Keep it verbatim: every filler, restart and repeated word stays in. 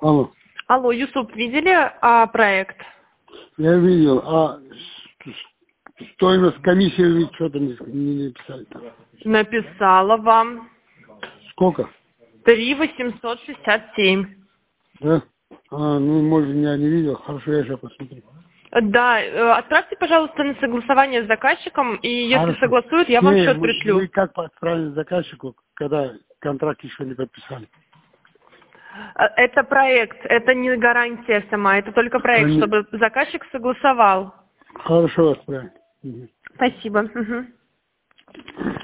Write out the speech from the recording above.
Алло. Алло, Юсуп, видели а, проект? Я видел. А стоимость комиссии вы что-то не, не написали? Написала вам. Сколько? три восемьсот шестьдесят семь. Да? А, ну, может, я не видел. Хорошо, я сейчас посмотрю. Да, э, отправьте, пожалуйста, на согласование с заказчиком, и если Хорошо. согласуют, я вам Не, счет вы, пришлю. вы как отправили заказчику, когда контракт еще не подписали? Э, Это проект, это не гарантия сама, это только проект, Они... чтобы заказчик согласовал. Хорошо, отправили. Угу. Спасибо. Мгм.